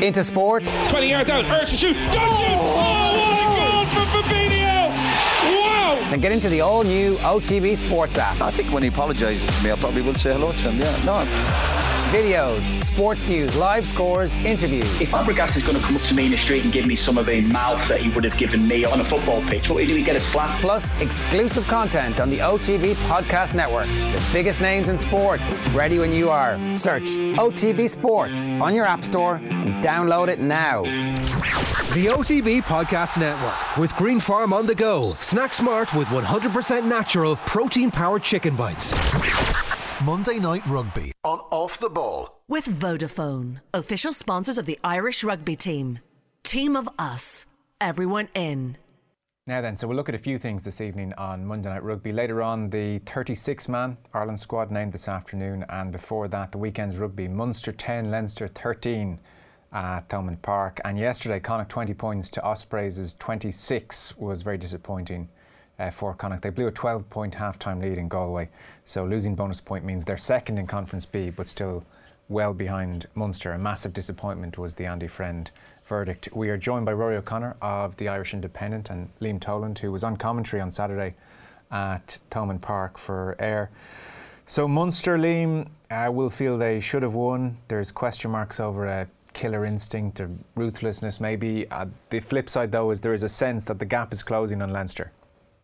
into sports. 20 yards out, Ursa shoot, don't shoot! Oh, what a goal for Fabinho! Wow! Then get into the all-new OTB Sports app. I think when he apologises to me, I probably will say hello to him, yeah. No. Videos, sports news, live scores, interviews. If Fabregas is going to come up to me in the street and give me some of the mouth that he would have given me on a football pitch, what do we get a slap? Plus exclusive content on the OTB Podcast Network. The biggest names in sports. Ready when you are. Search OTB Sports on your app store and download it now. The OTB Podcast Network with Green Farm on the go. Snack smart with 100% natural protein-powered chicken bites. Monday Night Rugby on Off the Ball. With Vodafone, official sponsors of the Irish rugby team. Team of us, everyone in. Now then, so we'll look at a few things this evening on Monday Night Rugby. Later on, the 36-man Ireland squad named this afternoon, and before that, the weekend's rugby. Munster 10, Leinster 13 at Thomond Park. And yesterday, Connacht 20 points to Ospreys' 26 was very disappointing for Connacht. They blew a 12-point half-time lead in Galway, so losing bonus point means they're second in Conference B, but still well behind Munster. A massive disappointment was the Andy Friend verdict. We are joined by Rory O'Connor of the Irish Independent and Liam Toland, who was on commentary on Saturday at Thomond Park for Ayr. So Munster, Liam, will feel they should have won. There's question marks over a killer instinct or ruthlessness maybe. The flip side though is there is a sense that the gap is closing on Leinster.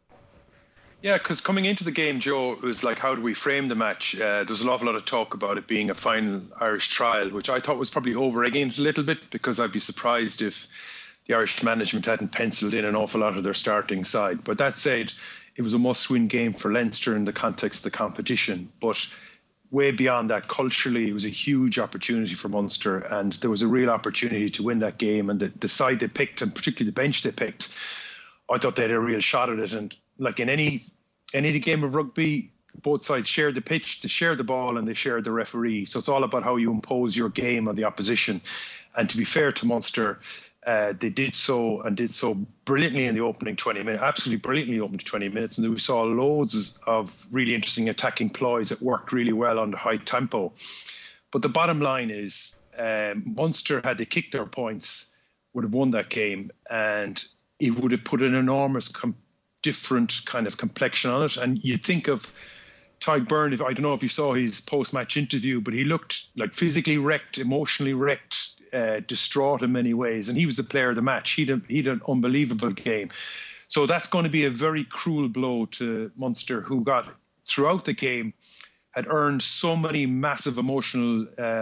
Yeah, because coming into the game, Joe, it was like, how do we frame the match? There's an awful lot of talk about it being a final Irish trial, which I thought was probably over-egging it a little bit, because I'd be surprised if the Irish management hadn't penciled in an awful lot of their starting side. But that said, it was a must-win game for Leinster in the context of the competition. But way beyond that, culturally, it was a huge opportunity for Munster, and there was a real opportunity to win that game. And the side they picked, and particularly the bench they picked, I thought they had a real shot at it. And like in any game of rugby, both sides shared the pitch, they shared the ball, and they shared the referee. So it's all about how you impose your game on the opposition. And to be fair to Munster, they did so brilliantly in the opening 20 minutes, absolutely brilliantly opening 20 minutes. And we saw loads of really interesting attacking ploys that worked really well under high tempo. But the bottom line is, Munster, had they kicked their points, would have won that game, and it would have put an enormous different kind of complexion on it. And you think of Tadhg Beirne, I don't know if you saw his post-match interview, but he looked like physically wrecked, emotionally wrecked, distraught in many ways. And he was the player of the match. He'd an unbelievable game. So that's going to be a very cruel blow to Munster, who got, throughout the game, had earned so many massive emotional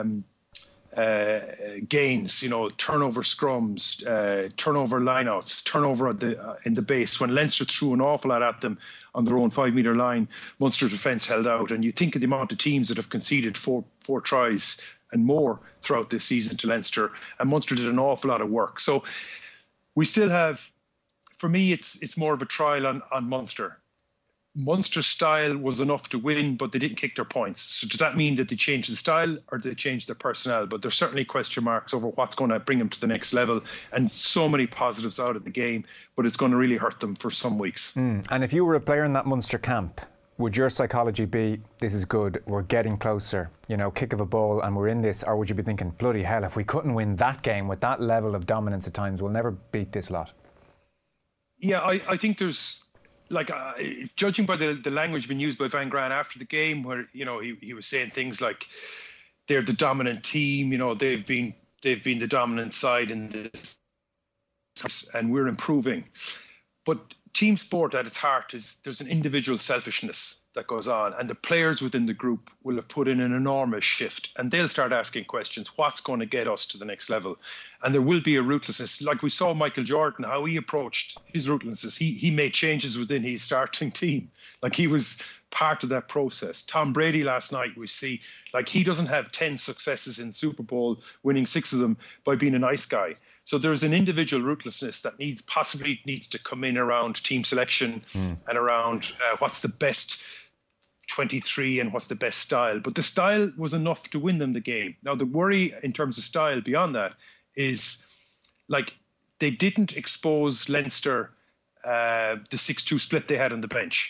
gains, turnover scrums, turnover lineouts, turnover in the base. When Leinster threw an awful lot at them on their own 5-metre line, Munster's defence held out. And you think of the amount of teams that have conceded four tries and more throughout this season to Leinster, and Munster did an awful lot of work. So we still have, for me, it's more of a trial on Munster. Munster's style was enough to win, but they didn't kick their points. So does that mean that they changed the style, or did they change their personnel? But there's certainly question marks over what's going to bring them to the next level, and so many positives out of the game, but it's going to really hurt them for some weeks. And if you were a player in that Munster camp, would your psychology be, this is good, we're getting closer, kick of a ball and we're in this? Or would you be thinking, bloody hell, if we couldn't win that game with that level of dominance at times, we'll never beat this lot? Yeah, I think there's, judging by the language being used by Van Graan after the game, where he was saying things like they're the dominant team, they've been the dominant side in this, and we're improving. But team sport at its heart there's an individual selfishness that goes on, and the players within the group will have put in an enormous shift, and they'll start asking questions, what's going to get us to the next level? And there will be a ruthlessness, like we saw Michael Jordan, how he approached his ruthlessness. He made changes within his starting team, like he was part of that process. Tom Brady last night, we see, like, he doesn't have 10 successes in Super Bowl, winning 6 of them by being a nice guy. So there's an individual ruthlessness that possibly needs to come in around team selection and around what's the best 23 and what's the best style. But the style was enough to win them the game. Now, the worry in terms of style beyond that is, like, they didn't expose Leinster the 6-2 split they had on the bench.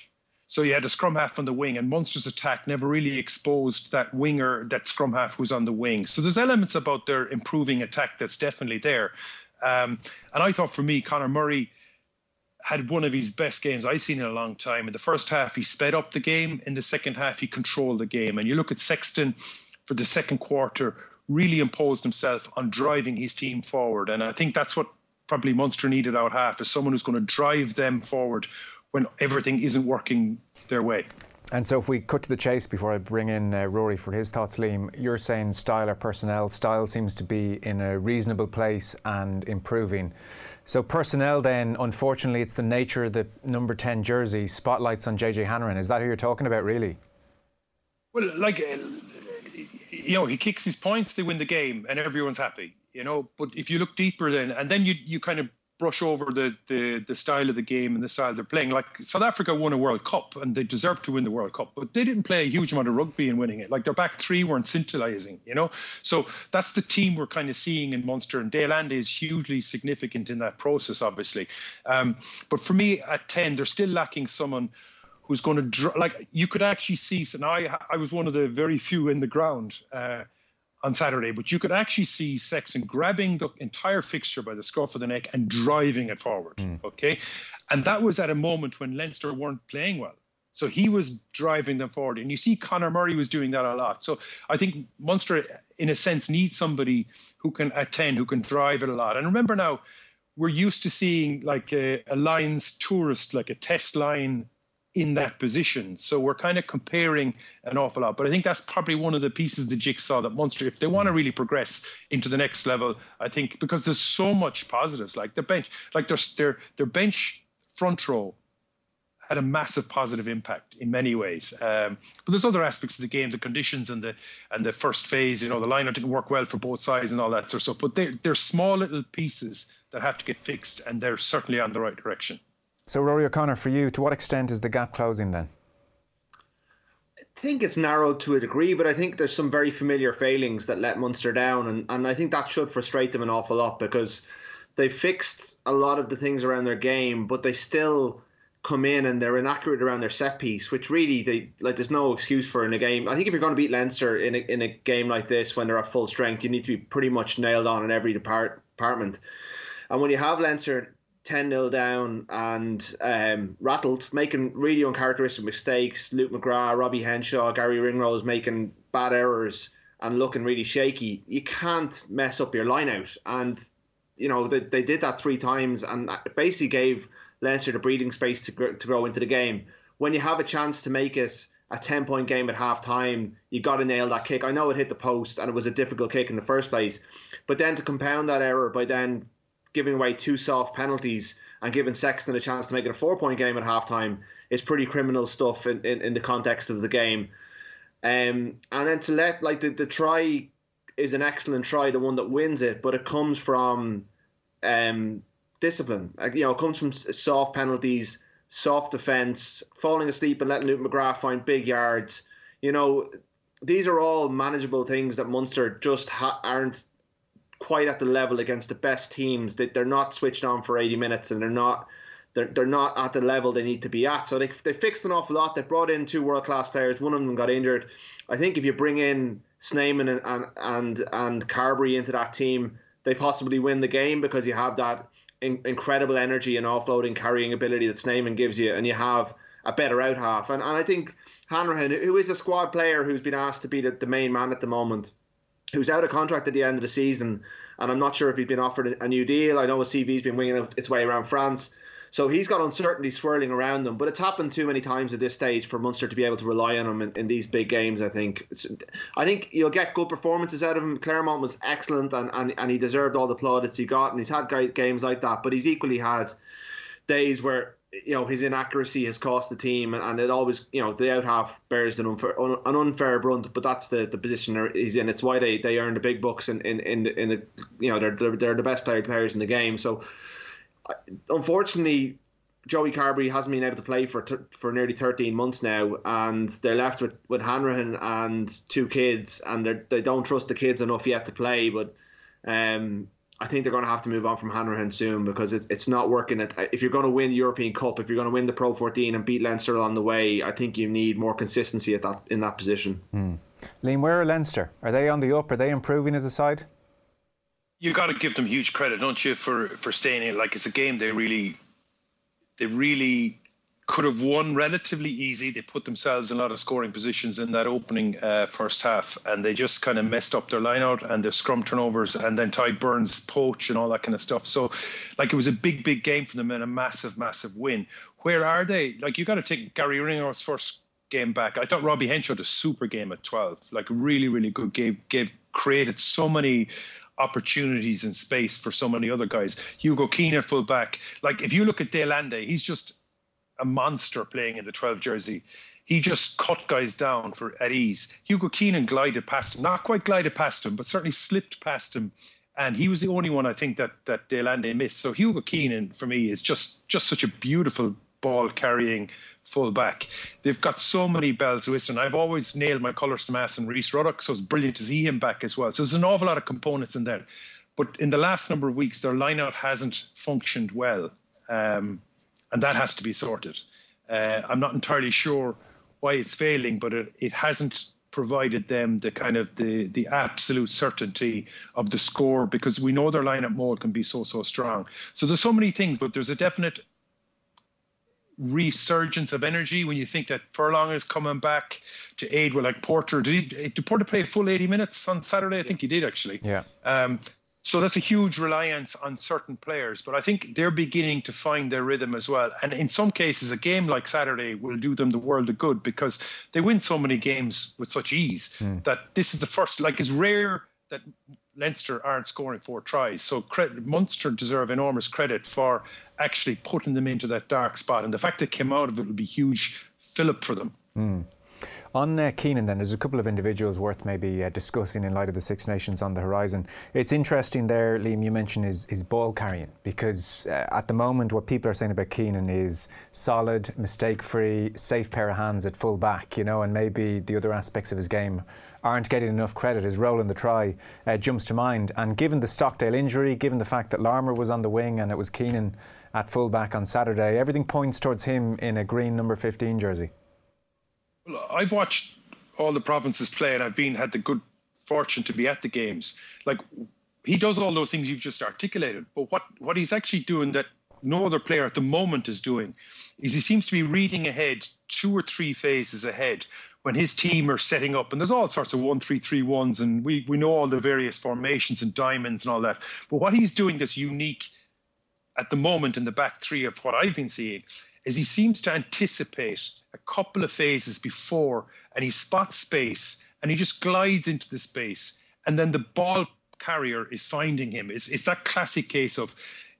So you had a scrum half on the wing, and Munster's attack never really exposed that winger, that scrum half who's on the wing. So there's elements about their improving attack that's definitely there. And I thought, for me, Conor Murray had one of his best games I've seen in a long time. In the first half, he sped up the game. In the second half, he controlled the game. And you look at Sexton for the second quarter, really imposed himself on driving his team forward. And I think that's what probably Munster needed out half, is someone who's going to drive them forward when everything isn't working their way. And so if we cut to the chase before I bring in Rory for his thoughts, Liam, you're saying style or personnel. Style seems to be in a reasonable place and improving. So personnel then, unfortunately, it's the nature of the number 10 jersey, spotlights on JJ Hanrahan. Is that who you're talking about, really? Well, he kicks his points, they win the game, and everyone's happy, But if you look deeper and then you kind of brush over the style of the game and the style they're playing. Like, South Africa won a World Cup and they deserved to win the World Cup, but they didn't play a huge amount of rugby in winning it. Like, their back three weren't scintillating, So that's the team we're kind of seeing in Munster, and Dale Andy is hugely significant in that process, obviously. But for me, at 10, they're still lacking someone who's going to you could actually see, and I was one of the very few in the ground on Saturday, but you could actually see Sexton grabbing the entire fixture by the scruff of the neck and driving it forward, okay? And that was at a moment when Leinster weren't playing well. So he was driving them forward. And you see Conor Murray was doing that a lot. So I think Munster, in a sense, needs somebody who can, at 10, who can drive it a lot. And remember now, we're used to seeing like a Lions tourist, like a test line in that position. So we're kind of comparing an awful lot. But I think that's probably one of the pieces of the jigsaw that Munster, if they want to really progress into the next level, I think, because there's so much positives, like their bench, like their bench front row had a massive positive impact in many ways. But there's other aspects of the game, the conditions and the first phase, the lineup didn't work well for both sides and all that sort of stuff. But they're small little pieces that have to get fixed, and they're certainly on the right direction. So, Rory O'Connor, for you, to what extent is the gap closing then? I think it's narrowed to a degree, but I think there's some very familiar failings that let Munster down, and I think that should frustrate them an awful lot, because they fixed a lot of the things around their game, but they still come in and they're inaccurate around their set piece, which really there's no excuse for in a game. I think if you're going to beat Leinster in a game like this when they're at full strength, you need to be pretty much nailed on in every department. And when you have Leinster 10-0 down and rattled, making really uncharacteristic mistakes, Luke McGrath, Robbie Henshaw, Gary Ringrose making bad errors and looking really shaky, you can't mess up your line out. And they did that 3 times, and it basically gave Leinster the breathing space to grow into the game. When you have a chance to make it a 10-point game at half-time, you got to nail that kick. I know it hit the post and it was a difficult kick in the first place, but then to compound that error by then giving away 2 soft penalties and giving Sexton a chance to make it a 4-point game at halftime is pretty criminal stuff in the context of the game. And then to let, the try is an excellent try, the one that wins it, but it comes from discipline. It comes from soft penalties, soft defence, falling asleep and letting Luke McGrath find big yards. These are all manageable things that Munster just aren't quite at the level against the best teams. That they're not switched on for 80 minutes, and they're not at the level they need to be at. So they fixed an awful lot. They brought in 2 world-class players. One of them got injured. I think if you bring in Snyman and Carberry into that team, they possibly win the game, because you have that incredible energy and offloading carrying ability that Snyman gives you, and you have a better out half. And I think Hanrahan, who is a squad player who's been asked to be the main man at the moment, who's out of contract at the end of the season, and I'm not sure if he's been offered a new deal. I know his CV's been winging its way around France, so he's got uncertainty swirling around him. But it's happened too many times at this stage for Munster to be able to rely on him in these big games. I think you'll get good performances out of him. Claremont was excellent, and he deserved all the plaudits he got, and he's had great games like that. But he's equally had days where his inaccuracy has cost the team, and it always, the out half bears an unfair brunt, but that's the position he's in. It's why they earn the big bucks in the they're the best players in the game. So unfortunately, Joey Carberry hasn't been able to play for nearly 13 months now, and they're left with Hanrahan and 2 kids, and they don't trust the kids enough yet to play. But I think they're going to have to move on from Hanrahan soon, because it's not working. If you're going to win the European Cup, if you're going to win the Pro 14 and beat Leinster along the way, I think you need more consistency in that position. Liam, where are Leinster? Are they on the up? Are they improving as a side? You got to give them huge credit, don't you, for staying in. Like, it's a game they really could have won relatively easy. They put themselves in a lot of scoring positions in that opening first half, and they just kind of messed up their line out and their scrum turnovers, and then Ty Burns poach and all that kind of stuff. So, like, it was a big game for them and a massive win. Where are they? Like, you got to take Gary Ringrose first game back. I thought Robbie Henshaw had a super game at 12. Like, really good game. Created so many opportunities and space for so many other guys. Hugo Keane at full back. Like, if you look at De Lande, he's just a monster playing in the 12 jersey. He just cut guys down at ease. Hugo Keenan glided past him, not quite glided past him, but certainly slipped past him. And he was the only one, I think, that De Lande missed. So Hugo Keenan, for me, is just such a beautiful ball-carrying full-back. They've got so many bells to whistle. I've always nailed my colours to Mass and Rhys Ruddock, so it's brilliant to see him back as well. So there's an awful lot of components in there. But in the last number of weeks, their line-out hasn't functioned well. And that has to be sorted. I'm not entirely sure why it's failing, but it hasn't provided them the kind of the absolute certainty of the score, because we know their lineup mode can be so strong. So there's so many things, but there's a definite resurgence of energy when you think that Furlong is coming back to aid with, like, Porter. Did Porter play a full 80 minutes on Saturday? I think he did, actually. Yeah. So that's a huge reliance on certain players, but I think they're beginning to find their rhythm as well. And in some cases, a game like Saturday will do them the world of good, because they win so many games with such ease that this is the first. Like, it's rare that Leinster aren't scoring 4 tries. So Munster deserve enormous credit for actually putting them into that dark spot. And the fact they came out of it will be huge fillip for them. On Keenan, then, there's a couple of individuals worth maybe discussing in light of the Six Nations on the horizon. It's interesting there, Liam, you mentioned his ball carrying, because at the moment what people are saying about Keenan is solid, mistake-free, safe pair of hands at full back, and maybe the other aspects of his game aren't getting enough credit. His role in the try jumps to mind. And given the Stockdale injury, given the fact that Larmour was on the wing and it was Keenan at full back on Saturday, everything points towards him in a green number 15 jersey. Well, I've watched all the provinces play, and I've had the good fortune to be at the games. Like, he does all those things you've just articulated, but what he's actually doing that no other player at the moment is doing is he seems to be reading ahead 2 or 3 phases ahead when his team are setting up, and there's all sorts of 1-3-3-1s, and we know all the various formations and diamonds and all that. But what he's doing that's unique at the moment in the back three of what I've been seeing is he seems to anticipate a couple of phases before, and he spots space and he just glides into the space, and then the ball carrier is finding him. It's that classic case of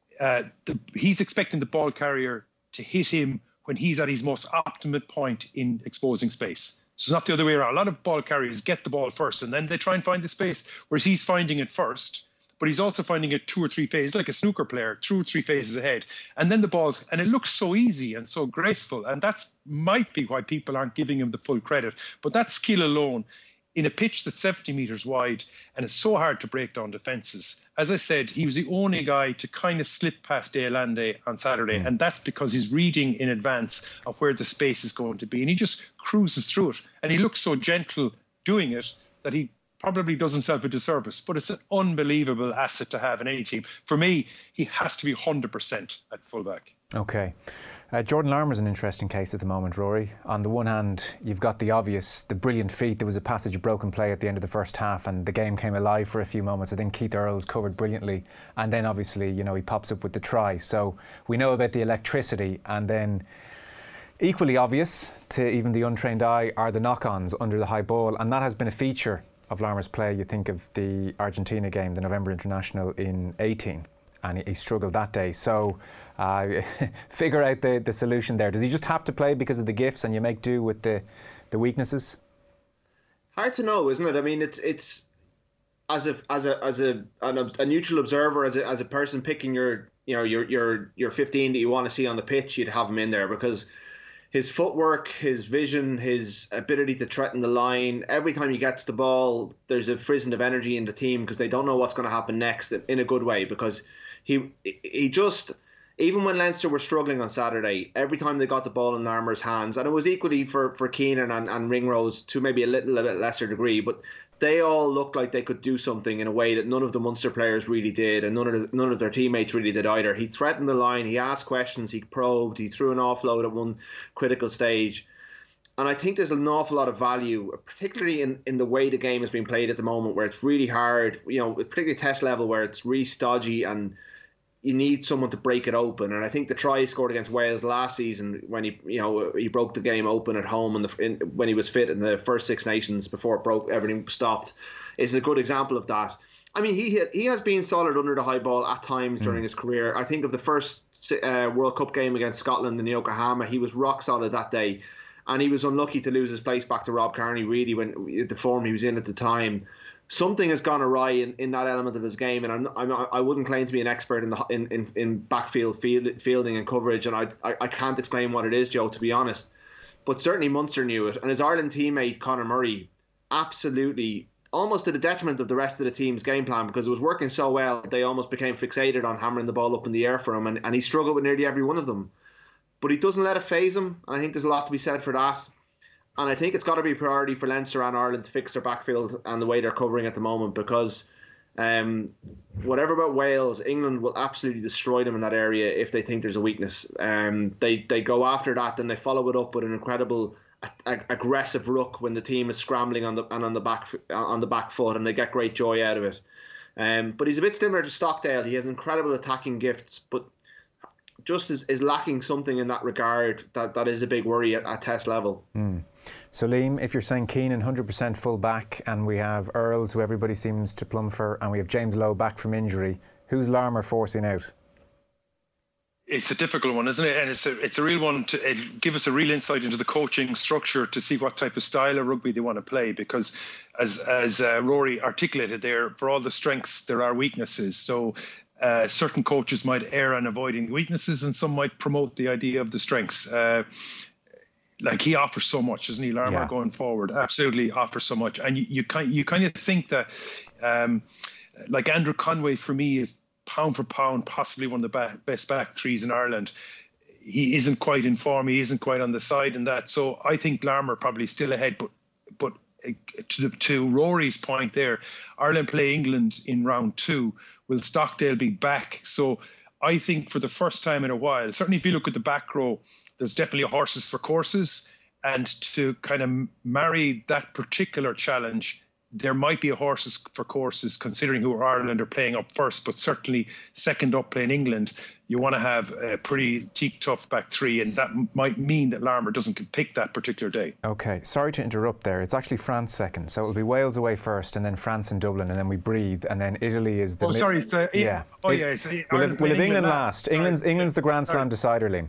he's expecting the ball carrier to hit him when he's at his most optimum point in exposing space. So it's not the other way around. A lot of ball carriers get the ball first and then they try and find the space, whereas he's finding it first, but he's also finding it 2 or 3 phases, like a snooker player, 2 or 3 phases ahead. And then the ball's, and it looks so easy and so graceful. And that's might be why people aren't giving him the full credit. But that skill alone, in a pitch that's 70 metres wide, and it's so hard to break down defences. As I said, he was the only guy to kind of slip past De Lande on Saturday, and that's because he's reading in advance of where the space is going to be, and he just cruises through it. And he looks so gentle doing it that he probably does himself a disservice, but it's an unbelievable asset to have in any team. For me, he has to be 100% at fullback. Okay. Jordan Larmour's an interesting case at the moment, Rory. On the one hand, you've got the obvious, the brilliant feat. There was a passage of broken play at the end of the first half and the game came alive for a few moments. I think Keith Earls covered brilliantly. And then obviously, you know, he pops up with the try. So we know about the electricity, and then equally obvious to even the untrained eye are the knock-ons under the high ball. And that has been a feature of Larmour's play. You think of the Argentina game, the November International in 18, and he struggled that day. So figure out the solution there. Does he just have to play because of the gifts and you make do with the weaknesses? Hard to know, isn't it? I mean, it's as a neutral observer, as a person picking your 15 that you want to see on the pitch, you'd have him in there because his footwork, his vision, his ability to threaten the line. Every time he gets the ball, there's a frisson of energy in the team because they don't know what's going to happen next in a good way. Because he just, even when Leinster were struggling on Saturday, every time they got the ball in Larmour's hands, and it was equally for Keenan and Ringrose to maybe a little bit lesser degree, but they all looked like they could do something in a way that none of the Munster players really did, and none of their teammates really did either. He threatened the line, he asked questions, he probed, he threw an offload at one critical stage. And I think there's an awful lot of value, particularly in the way the game is being played at the moment, where it's really hard, particularly test level, where it's really stodgy and you need someone to break it open. And I think the try he scored against Wales last season, when he broke the game open at home when he was fit in the first Six Nations before everything stopped, is a good example of that. I mean, he has been solid under the high ball at times during his career. I think of the first World Cup game against Scotland in Yokohama, he was rock solid that day, and he was unlucky to lose his place back to Rob Kearney, really, when the form he was in at the time. Something has gone awry in that element of his game, and I wouldn't claim to be an expert in backfield fielding and coverage, and I can't explain what it is, Joe, to be honest. But certainly Munster knew it, and his Ireland teammate Conor Murray, absolutely, almost to the detriment of the rest of the team's game plan, because it was working so well, they almost became fixated on hammering the ball up in the air for him, and he struggled with nearly every one of them. But he doesn't let it faze him, and I think there's a lot to be said for that. And I think it's got to be a priority for Leinster and Ireland to fix their backfield and the way they're covering at the moment, because whatever about Wales, England will absolutely destroy them in that area if they think there's a weakness. They go after that, then they follow it up with an incredible aggressive ruck when the team is scrambling on the back foot, and they get great joy out of it. But he's a bit similar to Stockdale. He has incredible attacking gifts, but just is lacking something in that regard that is a big worry at test level. So Liam, if you're saying Keenan 100% full back, and we have Earls, who everybody seems to plumb for, and we have James Lowe back from injury, who's Larmour forcing out? It's a difficult one, isn't it? And it's a real one to give us a real insight into the coaching structure to see what type of style of rugby they want to play. Because as Rory articulated there, for all the strengths, there are weaknesses. So certain coaches might err on avoiding weaknesses, and some might promote the idea of the strengths. Like he offers so much, doesn't he, Larmour, going forward? Absolutely offers so much. And you kind of think that, like Andrew Conway for me is pound for pound possibly one of the best back threes in Ireland. He isn't quite in form. He isn't quite on the side in that. So I think Larmour probably still ahead. But to Rory's point there, Ireland play England in round 2. Will Stockdale be back? So I think for the first time in a while, certainly if you look at the back row, there's definitely horses for courses. And to kind of marry that particular challenge, there might be a horses for courses considering who Ireland are playing up first, but certainly second up playing England. You want to have a pretty cheek tough back three, and that might mean that Larmour doesn't pick that particular day. OK, sorry to interrupt there. It's actually France second, so it'll be Wales away first, and then France and Dublin, and then we breathe, and then Italy is the... We'll have England last. England's the Grand Slam decider, Liam.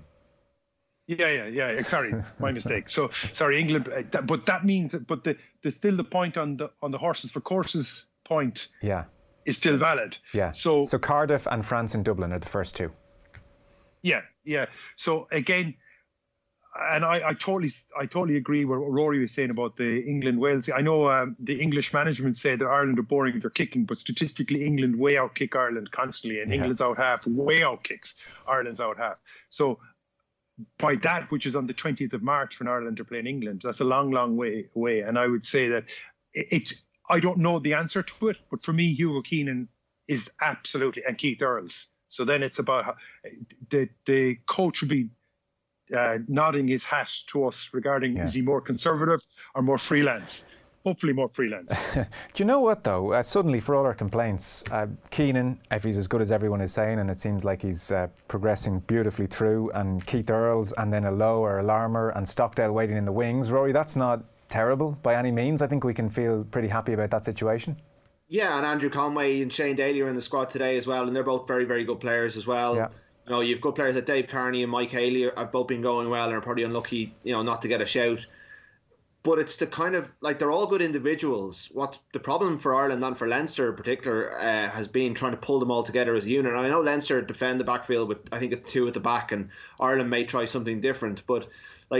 Yeah. Sorry, my mistake. So sorry, England. But that means that. But still the point on the horses for courses point. Yeah. Is still valid. Yeah. So Cardiff and France and Dublin are the first two. Yeah. So again, and I totally agree with what Rory was saying about the England Wales. I know the English management said that Ireland are boring with their kicking, but statistically England way out kick Ireland constantly, and England's out half, way out kicks Ireland's out half. So by that, which is on the 20th of March when Ireland are playing England, that's a long way away. And I would say that I don't know the answer to it, but for me, Hugo Keenan is absolutely, and Keith Earls. So then it's about how the coach would be nodding his hat to us regarding is he more conservative or more freelance? Hopefully more freelance. Do you know what, though? Suddenly, for all our complaints, Keenan, if he's as good as everyone is saying, and it seems like he's progressing beautifully through, and Keith Earls, and then a Lowe or a Larmour, and Stockdale waiting in the wings. Rory, that's not terrible by any means. I think we can feel pretty happy about that situation. Yeah, and Andrew Conway and Shane Daly are in the squad today as well, and they're both very, very good players as well. Yeah. You know, you've good players like Dave Kearney and Mike Haley have both been going well and are probably unlucky, not to get a shout. But it's the kind of, like, they're all good individuals. What the problem for Ireland and for Leinster in particular has been trying to pull them all together as a unit. And I know Leinster defend the backfield with, I think it's 2 at the back, and Ireland may try something different. But, like,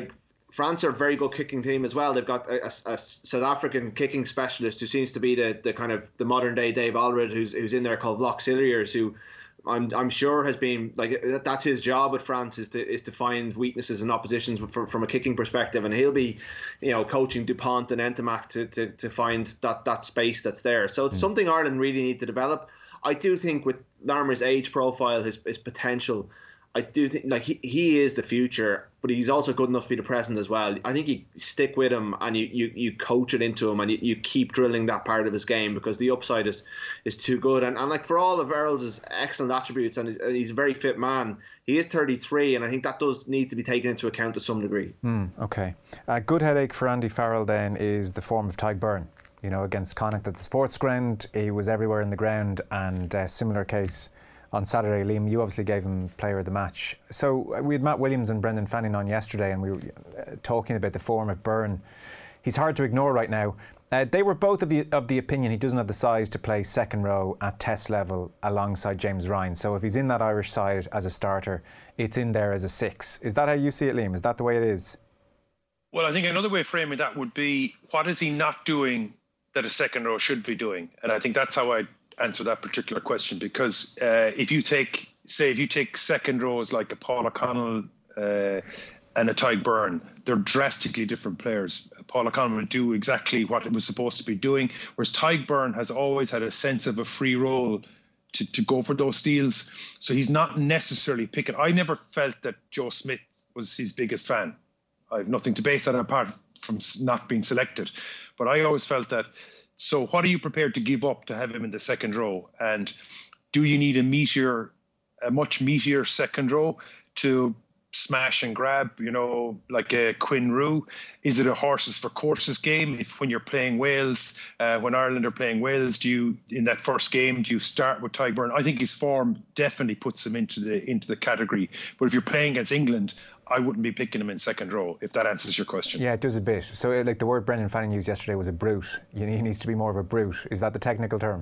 France are a very good kicking team as well. They've got a South African kicking specialist who seems to be the kind of the modern day Dave Allred, who's in there, called Vlock Silliers, who I'm sure has been like, that's his job at France, is to find weaknesses and oppositions from a kicking perspective, and he'll be, coaching Dupont and Entomac to find that space that's there. So it's something Ireland really need to develop. I do think with Larmour's age profile, his potential, I do think like he is the future, but he's also good enough to be the present as well. I think you stick with him and you coach it into him, and you keep drilling that part of his game, because the upside is too good. And like, for all of Earls' excellent attributes, and he's a very fit man, he is 33, and I think that does need to be taken into account to some degree. Okay. A good headache for Andy Farrell then is the form of Tadhg Beirne. Against Connacht at the sports ground, he was everywhere in the ground, and a similar case on Saturday. Liam, you obviously gave him player of the match. So we had Matt Williams and Brendan Fanning on yesterday, and we were talking about the form of Beirne. He's hard to ignore right now. They were both of the opinion he doesn't have the size to play second row at test level alongside James Ryan. So if he's in that Irish side as a starter, it's in there as a 6. Is that how you see it, Liam? Is that the way it is? Well, I think another way of framing that would be, what is he not doing that a second row should be doing? And I think that's how I answer that particular question, because if you take second rows like a Paul O'Connell and a Tadhg Beirne, they're drastically different players. Paul O'Connell would do exactly what it was supposed to be doing, whereas Tadhg Beirne has always had a sense of a free role to go for those steals. So he's not necessarily picking. I never felt that Joe Smith was his biggest fan. I have nothing to base that apart from not being selected. But I always felt that, so what are you prepared to give up to have him in the second row? And do you need a much meatier second row to smash and grab, like a Quinn Roux? Is it a horses for courses game? When you're playing Wales, when Ireland are playing Wales, in that first game, do you start with Tadhg Beirne? I think his form definitely puts him into the category. But if you're playing against England, I wouldn't be picking him in second row, if that answers your question. Yeah, it does a bit. So like the word Brendan Fanning used yesterday was a brute. He needs to be more of a brute. Is that the technical term?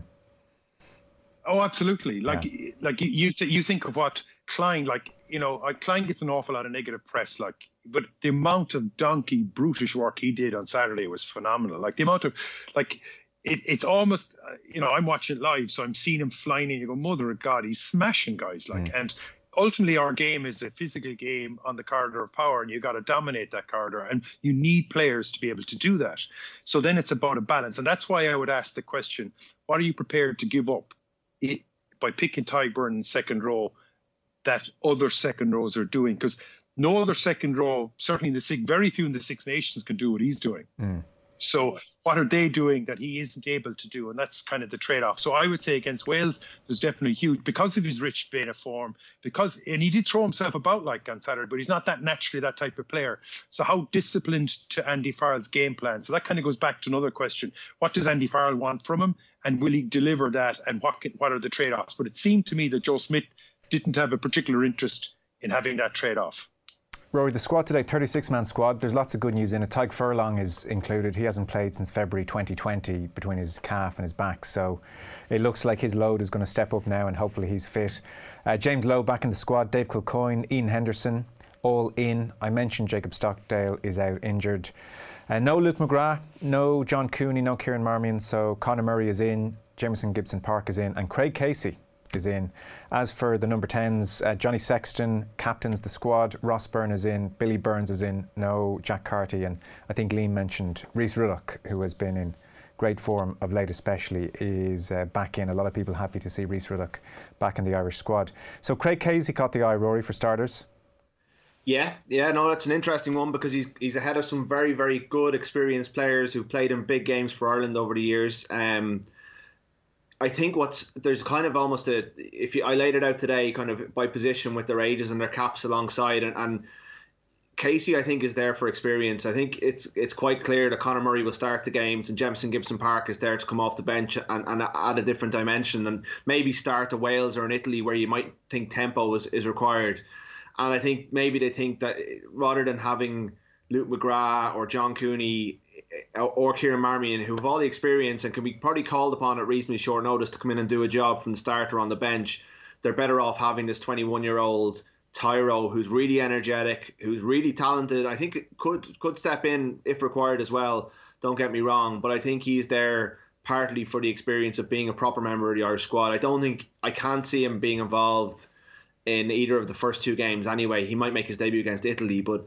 Oh, absolutely. You think of what Klein, Klein gets an awful lot of negative press, but the amount of donkey brutish work he did on Saturday was phenomenal. Like the amount of, it's almost, I'm watching it live, so I'm seeing him flying in. You go, mother of God, he's smashing guys. And ultimately our game is a physical game on the corridor of power, and you got to dominate that corridor, and you need players to be able to do that. So then it's about a balance, and that's why I would ask the question, what are you prepared to give up by picking Tadhg Beirne in second row that other second rows are doing? Because no other second row, certainly very few in the Six Nations, can do what he's doing. So what are they doing that he isn't able to do? And that's kind of the trade-off. So I would say against Wales, there's definitely huge, because of his rich vein of form, and he did throw himself about like on Saturday, but he's not naturally that type of player. So how disciplined to Andy Farrell's game plan? So that kind of goes back to another question. What does Andy Farrell want from him? And will he deliver that? And what are the trade-offs? But it seemed to me that Joe Smith didn't have a particular interest in having that trade-off. Rory, the squad today, 36-man squad. There's lots of good news in it. Tadhg Furlong is included. He hasn't played since February 2020 between his calf and his back. So it looks like his load is going to step up now, and hopefully he's fit. James Lowe back in the squad. Dave Kilcoyne, Ian Henderson, all in. I mentioned Jacob Stockdale is out injured. No Luke McGrath, no John Cooney, no Kieran Marmion. So Conor Murray is in. Jamison Gibson-Park is in. And Craig Casey is in. As for the number 10s, Johnny Sexton captains the squad. Ross Byrne is in. Billy Burns is in. No Jack Carty. And I think Liam mentioned Rhys Ruddock, who has been in great form of late especially, is back in. A lot of people happy to see Rhys Ruddock back in the Irish squad. So Craig Casey caught the eye, Rory, for starters. Yeah, no, that's an interesting one, because he's ahead of some very, very good experienced players who've played in big games for Ireland over the years. I think there's kind of almost I laid it out today kind of by position with their ages and their caps alongside, and Casey I think is there for experience. I think it's quite clear that Conor Murray will start the games and Jamison Gibson-Park is there to come off the bench and add a different dimension, and maybe start a Wales or an Italy where you might think tempo is required. And I think maybe they think that rather than having Luke McGrath or John Cooney or Kieran Marmion, who have all the experience and can be probably called upon at reasonably short notice to come in and do a job from the start or on the bench, they're better off having this 21-year-old Tyro, who's really energetic, who's really talented. I think could step in if required as well. Don't get me wrong, but I think he's there partly for the experience of being a proper member of the Irish squad. I can't see him being involved in either of the first 2 games anyway. He might make his debut against Italy, but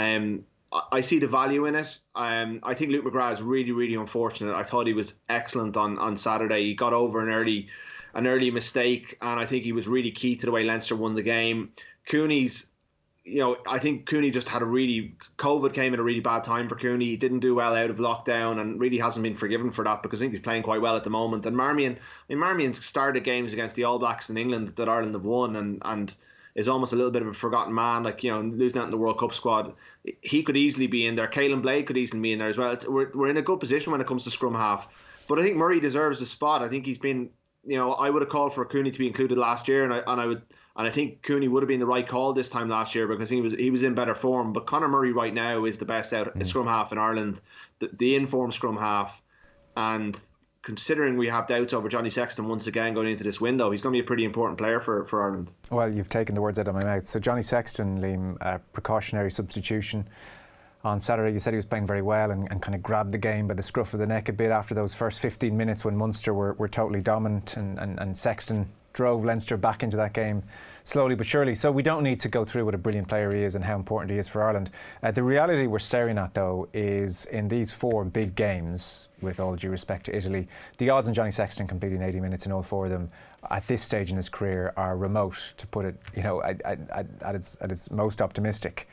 I see the value in it. I think Luke McGrath is really, really unfortunate. I thought he was excellent on Saturday. He got over an early mistake, and I think he was really key to the way Leinster won the game. Cooney's, I think Cooney just had COVID came at a really bad time for Cooney. He didn't do well out of lockdown and really hasn't been forgiven for that, because I think he's playing quite well at the moment. And Marmion's started games against the All Blacks in England that Ireland have won and is almost a little bit of a forgotten man, losing out in the World Cup squad. He could easily be in there. Caelan Blake could easily be in there as well. We're in a good position when it comes to scrum half. But I think Murray deserves a spot. I think he's been, I would have called for Cooney to be included last year, and I think Cooney would have been the right call this time last year because he was in better form. But Conor Murray right now is the best out scrum half in Ireland, the in-form scrum half. And considering we have doubts over Johnny Sexton once again going into this window, he's going to be a pretty important player for Ireland. Well, you've taken the words out of my mouth. So Johnny Sexton, Liam, a precautionary substitution. On Saturday, you said he was playing very well and kind of grabbed the game by the scruff of the neck a bit after those first 15 minutes when Munster were totally dominant and Sexton drove Leinster back into that game slowly but surely. So we don't need to go through what a brilliant player he is and how important he is for Ireland. The reality we're staring at, though, is in these 4 big games, with all due respect to Italy, the odds on Johnny Sexton completing 80 minutes in all 4 of them at this stage in his career are remote, to put it, at its most optimistic.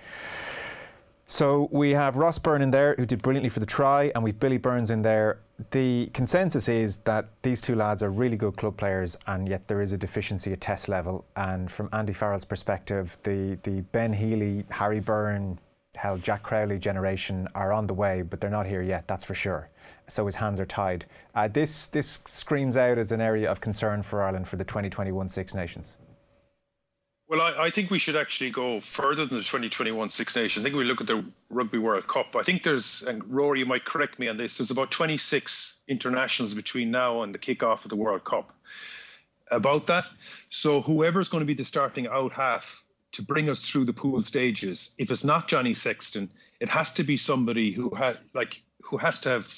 So we have Ross Byrne in there, who did brilliantly for the try, and we've Billy Burns in there. The consensus is that these 2 lads are really good club players, and yet there is a deficiency at test level. And from Andy Farrell's perspective, the Ben Healy, Harry Byrne, Jack Crowley generation are on the way, but they're not here yet, that's for sure. So his hands are tied. This screams out as an area of concern for Ireland for the 2021 Six Nations. Well, I think we should actually go further than the 2021 Six Nations. I think we look at the Rugby World Cup. I think and Rory, you might correct me on this, there's about 26 internationals between now and the kick-off of the World Cup. About that, so whoever's going to be the starting out half to bring us through the pool stages, if it's not Johnny Sexton, it has to be somebody who has to have,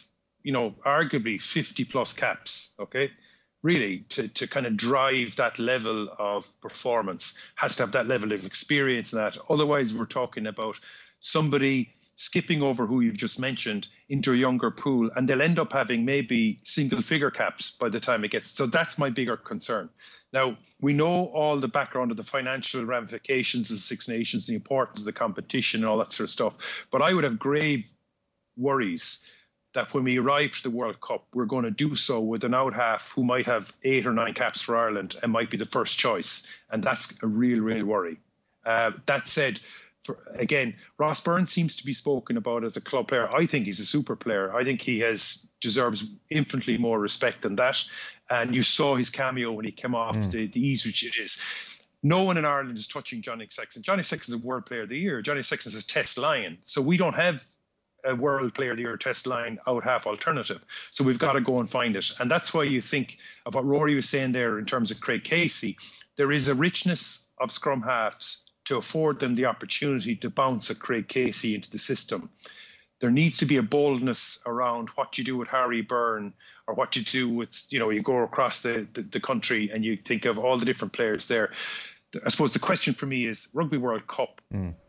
arguably 50 plus caps, okay? Really, to kind of drive that level of performance, has to have that level of experience in that. Otherwise, we're talking about somebody skipping over who you've just mentioned into a younger pool, and they'll end up having maybe single figure caps by the time it gets. So that's my bigger concern. Now, we know all the background of the financial ramifications of the Six Nations, the importance of the competition and all that sort of stuff. But I would have grave worries that when we arrive to the World Cup, we're going to do so with an out half who might have 8 or 9 caps for Ireland and might be the first choice. And that's a real, real worry. That said, again, Ross Byrne seems to be spoken about as a club player. I think he's a super player. I think he deserves infinitely more respect than that. And you saw his cameo when he came off, the ease which it is. No one in Ireland is touching Johnny Sexton. Johnny Sexton is a World Player of the Year. Johnny Sexton is a test lion. So we don't have a World Player of the Year test line out half alternative. So we've got to go and find it. And that's why you think of what Rory was saying there in terms of Craig Casey. There is a richness of scrum halves to afford them the opportunity to bounce a Craig Casey into the system. There needs to be a boldness around what you do with Harry Byrne, or what you do with, you go across the country and you think of all the different players there. I suppose the question for me is Rugby World Cup.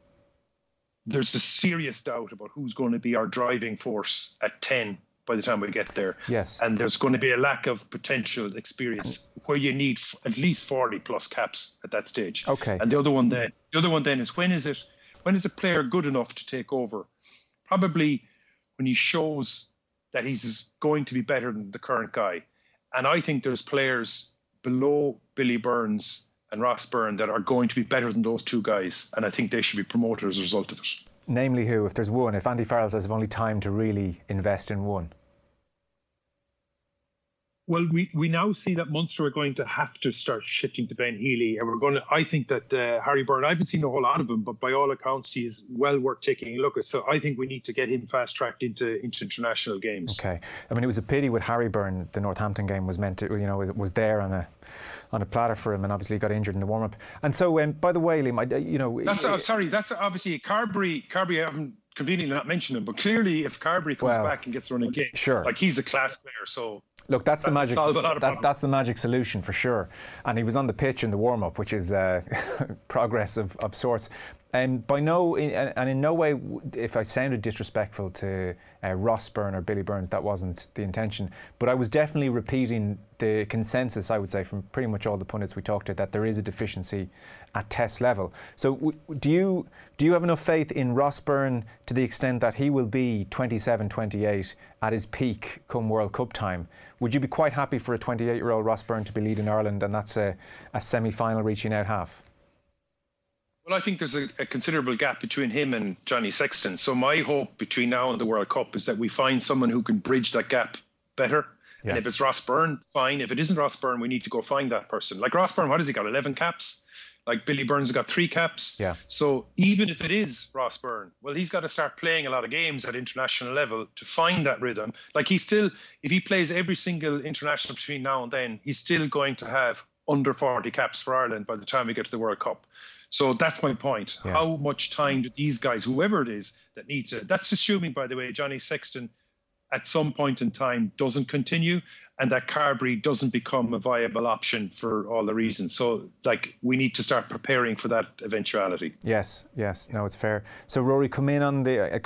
There's a serious doubt about who's going to be our driving force at 10 by the time we get there. Yes. And there's going to be a lack of potential experience where you need at least 40 plus caps at that stage. Okay. And the other one then is when is a player good enough to take over? Probably when he shows that he's going to be better than the current guy. And I think there's players below Billy Burns and Ross Byrne that are going to be better than those 2 guys, and I think they should be promoted as a result of it. Namely who, if there's one, if Andy Farrell says I've only time to really invest in one? Well, we now see that Munster are going to have to start shifting to Ben Healy, and I think that Harry Byrne, I haven't seen a whole lot of him, but by all accounts, he's well worth taking a look at. So I think we need to get him fast tracked into international games. Okay, I mean, it was a pity with Harry Byrne. The Northampton game was meant to, it was there on a platter for him, and obviously got injured in the warm up. And so, by the way, Liam, that's obviously Carberry. I haven't conveniently not mentioned him, but clearly, if Carberry comes back and gets running game, sure, like he's a class player, so. Look, that's the magic. That's the magic solution for sure. And he was on the pitch in the warm-up, which is progress of sorts. And in no way, if I sounded disrespectful to Ross Byrne or Billy Burns, that wasn't the intention. But I was definitely repeating the consensus, I would say, from pretty much all the pundits we talked to, that there is a deficiency at Test level. So do you have enough faith in Ross Byrne to the extent that he will be 27, 28 at his peak come World Cup time? Would you be quite happy for a 28-year-old Ross Byrne to be leading Ireland, and that's a semi-final reaching out half? Well, I think there's a considerable gap between him and Johnny Sexton. So my hope between now and the World Cup is that we find someone who can bridge that gap better. Yeah. And if it's Ross Byrne, fine. If it isn't Ross Byrne, we need to go find that person. Like Ross Byrne, what has he got? 11 caps? Like Billy Burns has got 3 caps. Yeah. So even if it is Ross Byrne, well, he's got to start playing a lot of games at international level to find that rhythm. Like if he plays every single international between now and then, he's still going to have under 40 caps for Ireland by the time we get to the World Cup. So that's my point. Yeah. How much time do these guys, whoever it is that needs it, that's assuming, by the way, Johnny Sexton at some point in time doesn't continue and that Carberry doesn't become a viable option for all the reasons. So, we need to start preparing for that eventuality. Yes. No, it's fair. So, Rory, come in on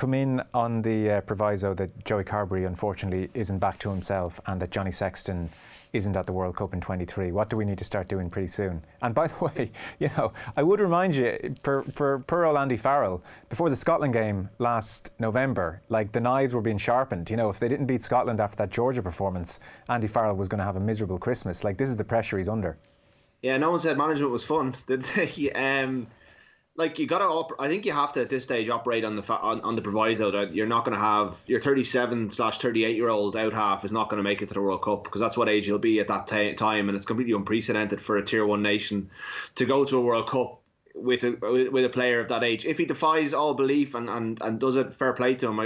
the proviso that Joey Carberry, unfortunately, isn't back to himself and that Johnny Sexton isn't at the World Cup in 23. What do we need to start doing pretty soon? And by the way, I would remind you, for poor old Andy Farrell, before the Scotland game last November, the knives were being sharpened. If they didn't beat Scotland after that Georgia performance, Andy Farrell was going to have a miserable Christmas. This is the pressure he's under. Yeah, no one said management was fun, did they? You got to. I think you have to at this stage operate on the proviso that you're not going to have your 37/38-year-old out half is not going to make it to the World Cup, because that's what age he'll be at that time, and it's completely unprecedented for a Tier 1 nation to go to a World Cup with a player of that age. If he defies all belief and does it, fair play to him.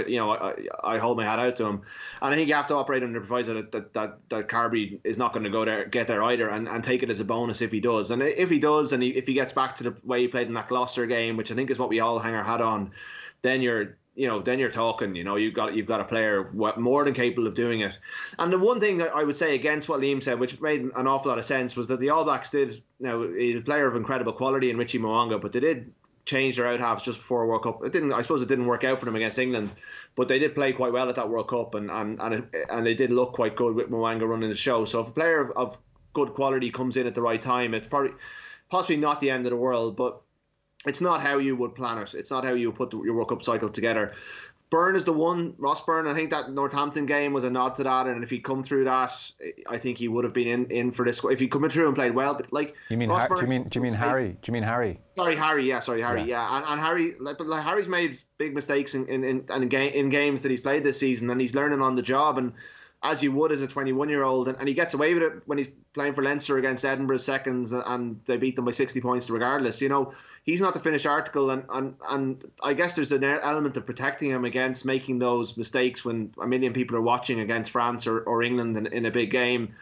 I hold my hat out to him, and I think you have to operate under the proviso that Carberry is not going to get there either, and take it as a bonus if he does. And if he does, and if he gets back to the way he played in that Gloucester game, which I think is what we all hang our hat on, then you're talking. You've got a player more than capable of doing it. And the one thing that I would say against what Liam said, which made an awful lot of sense, was that the All Blacks did. Now, he's a player of incredible quality in Richie Mo'unga, but they did change their out halves just before a World Cup. I suppose it didn't work out for them against England, but they did play quite well at that World Cup, and they did look quite good with Mo'unga running the show. So if a player of good quality comes in at the right time, it's possibly not the end of the world, but it's not how you would plan it. It's not how you put your World Cup cycle together. Byrne is the one. Ross Byrne, I think that Northampton game was a nod to that, and if he'd come through that, I think he would have been in for this. If he'd come through and played well, but you mean Ross Byrne, do you mean Harry? Sorry, Harry. Yeah. And Harry, Harry's made big mistakes in games that he's played this season, and he's learning on the job, and as you would as a 21-year-old, and he gets away with it when he's playing for Leinster against Edinburgh seconds, and they beat them by 60 points regardless. He's not the finished article, and I guess there's an element of protecting him against making those mistakes when a million people are watching against France or England in a big game.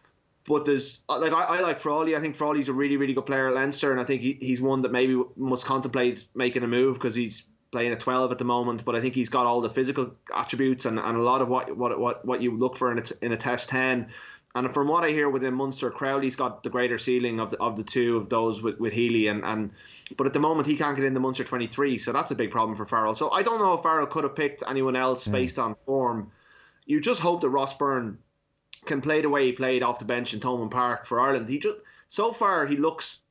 But there's I like Frawley. I think Frawley's a really, really good player at Leinster, and I think he's one that maybe must contemplate making a move because he's playing at 12 at the moment. But I think he's got all the physical attributes and a lot of what you look for in a Test 10. And from what I hear within Munster, Crowley's got the greater ceiling of the two of those with Healy, but at the moment he can't get into Munster 23, so that's a big problem for Farrell. So I don't know if Farrell could have picked anyone else based on form. You just hope that Ross Byrne can play the way he played off the bench in Thomond Park for Ireland. So far he looks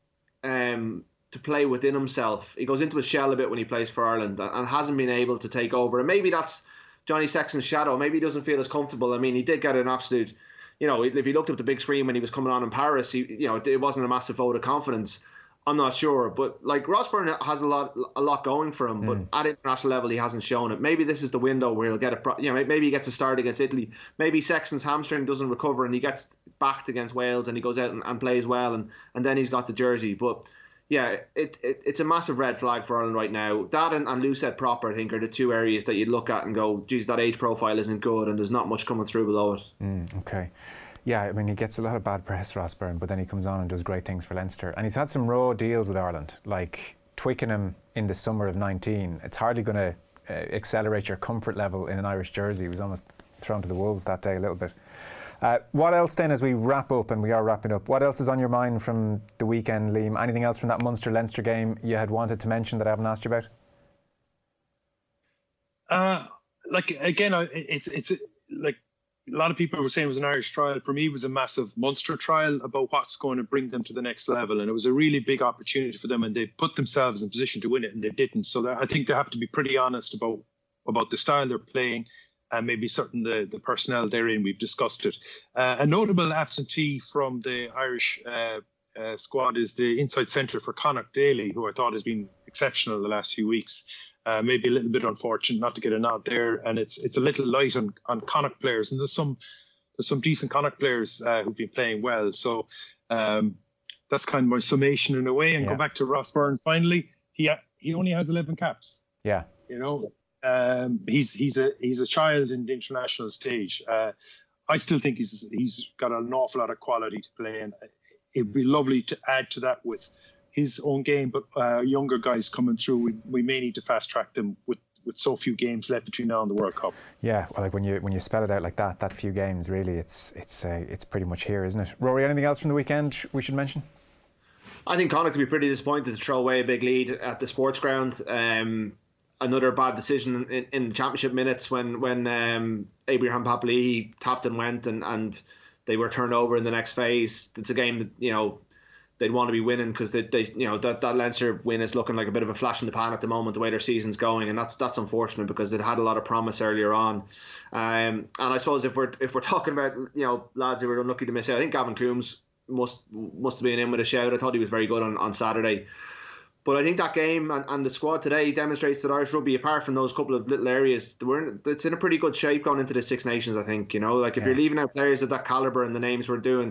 to play within himself. He goes into his shell a bit when he plays for Ireland and hasn't been able to take over. And maybe that's Johnny Sexton's shadow. Maybe he doesn't feel as comfortable. I mean, he did get an absolute. If he looked up the big screen when he was coming on in Paris, it wasn't a massive vote of confidence. I'm not sure, but like Ross Byrne has a lot going for him, but at international level he hasn't shown it. Maybe this is the window where he'll get maybe he gets a start against Italy. Maybe Sexton's hamstring doesn't recover and he gets backed against Wales and he goes out and plays well, and then he's got the jersey. But yeah, it's a massive red flag for Ireland right now. That and Lucette Proper, I think, are the two areas that you'd look at and go, geez, that age profile isn't good and there's not much coming through below it. Okay. Yeah, I mean, he gets a lot of bad press, Ross Byrne, but then he comes on and does great things for Leinster. And he's had some raw deals with Ireland, like Twickenham in the summer of 19. It's hardly going to accelerate your comfort level in an Irish jersey. He was almost thrown to the wolves that day a little bit. What else then, as we wrap up, and we are wrapping up, what else is on your mind from the weekend, Liam? Anything else from that Munster-Leinster game you had wanted to mention that I haven't asked you about? It's like a lot of people were saying it was an Irish trial. For me, it was a massive Munster trial about what's going to bring them to the next level. And it was a really big opportunity for them, and they put themselves in position to win it, and they didn't. So I think they have to be pretty honest about the style they're playing and maybe certain the personnel they're in. We've discussed it. A notable absentee from the Irish squad is the inside centre for Connacht, Daly, who I thought has been exceptional the last few weeks. Maybe a little bit unfortunate not to get a nod there, and it's a little light on Connacht players, and there's some decent Connacht players who've been playing well. So that's kind of my summation in a way. And go back to Ross Byrne finally. He only has 11 caps. Yeah, he's a child in the international stage. I still think he's got an awful lot of quality to play, and it'd be lovely to add to that with his own game, but younger guys coming through, we may need to fast track them with so few games left between now and the World Cup. Yeah, well, like when you spell it out like that few games, really, it's pretty much here, isn't it? Rory, anything else from the weekend we should mention? I think Connacht will be pretty disappointed to throw away a big lead at the sports ground. Another bad decision in the championship minutes when Abraham Papali'i tapped and went, and they were turned over in the next phase. It's a game that they'd want to be winning, because that Leinster win is looking like a bit of a flash in the pan at the moment, the way their season's going, and that's unfortunate because it had a lot of promise earlier on. And I suppose if we're talking about lads who were unlucky to miss out, I think Gavin Coombs must have been in with a shout. I thought he was very good on Saturday. But I think that game and the squad today demonstrates that Irish rugby, apart from those couple of little areas, it's in a pretty good shape going into the Six Nations, I think. If you're leaving out players of that calibre and the names we're doing,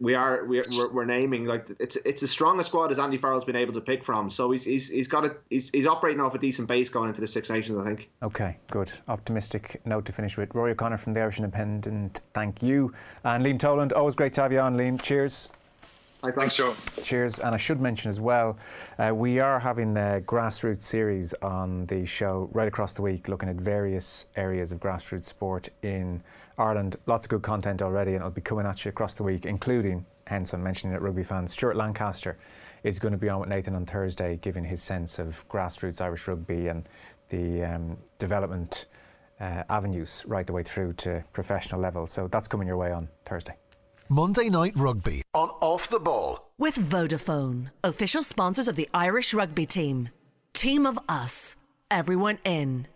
we're naming, like, it's as strong a squad as Andy Farrell's been able to pick from. So he's operating off a decent base going into the Six Nations, I think. Okay, good. Optimistic note to finish with. Rory O'Connor from the Irish Independent, thank you. And Liam Toland, always great to have you on, Liam. Cheers. Thanks, Joe. Cheers. And I should mention as well, we are having a grassroots series on the show right across the week, looking at various areas of grassroots sport in Ireland. Lots of good content already, and it'll be coming at you across the week, including, hence I'm mentioning it, rugby fans, Stuart Lancaster is going to be on with Nathan on Thursday, giving his sense of grassroots Irish rugby and the development avenues right the way through to professional level. So that's coming your way on Thursday. Monday Night Rugby on Off the Ball. With Vodafone, official sponsors of the Irish rugby team. Team of us, everyone in.